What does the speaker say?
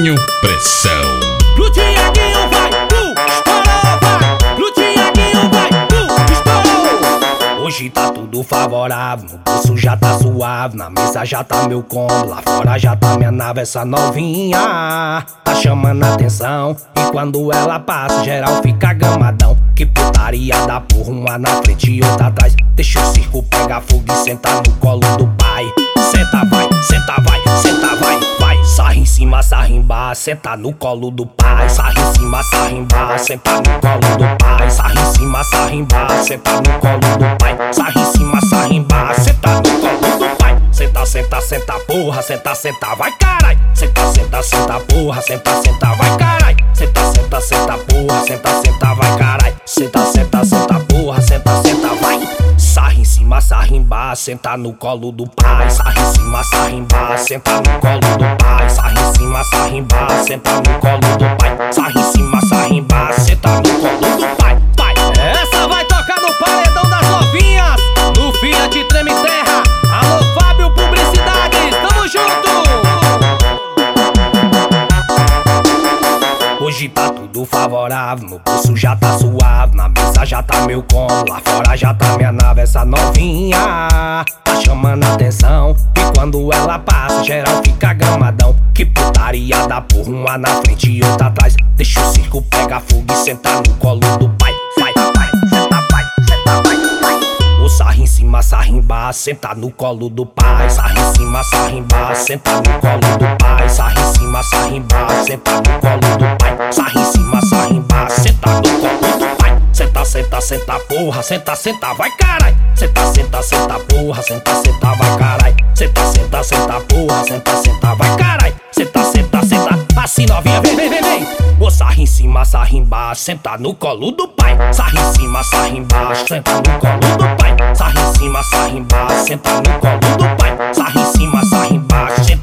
Tiaguinho Pressão. Pro Tiaguinho vai, estourou, vai. Pro Tiaguinho vai, estourou. Hoje tá tudo favorável, no bolso já tá suave, na mesa já tá meu combo, lá fora já tá minha nave. Essa novinha tá chamando a atenção, e quando ela passa geral fica gamadão. Que putaria da porra, uma na frente e outra atrás. Deixa o circo pegar fogo e sentar no colo do pai. Senta vai, senta vai, senta vai, vai. Sarra em cima, sarra embaixo, senta no colo do pai. Sarra em cima, sarra embaixo, senta no colo do pai. Sarra em cima, sarra embaixo, senta no colo do pai. Sarra em cima, sarra embaixo, senta no colo do pai. Senta, senta, senta, porra, senta, senta, vai carai. Senta, senta, senta, porra, senta, senta, vai carai. Senta, senta, senta, porra, senta, senta, vai carai. Senta, senta, senta, porra, senta, senta, vai. Sarra em cima, sarra embaixo, senta no colo do pai. Sarra em cima, sarra embaixo, senta no colo do pai. Sarra em cima, sarra embaixo, senta no colo do pai. Sarra em cima, sarra embaixo, senta no colo do pai. Pai, essa vai tocar no paredão das novinhas, no Fiat Treme Terra. Alô Fábio Publicidades, tamo junto. Hoje tá tudo favorável, no bolso já tá suave, na mesa já tá meu combo, lá fora já tá minha nave. Essa novinha tá chamando a atenção, e quando ela passa geral fica gamadão. Que putaria da porra, uma na frente e outra atrás. Deixa o circo pegar fogo e sentar no colo do pai. Vai, vai, senta, vai, senta, vai, vai. O sarra em cima, sarra embaixo, senta no colo do pai. Sarra em cima, sarra embaixo, senta no colo do pai. Sarra em cima, sarra embaixo, senta no colo do pai. Sarra em cima, sarra embaixo, senta no colo do pai. Senta, senta, senta, porra, senta, senta, vai carai. Senta, senta, senta, porra, senta, senta, vai carai. Senta, senta, senta, porra, senta, senta, vai carai. Senta, senta, senta, assim novinha, vem, vem, vem, vem. O sarra em cima, sarra embaixo, senta no colo do pai. Sarra em cima, sarra embaixo, senta no colo do pai. Sarra em cima, sarra embaixo, senta no colo do pai. Sarra em cima, sarra embaixo, senta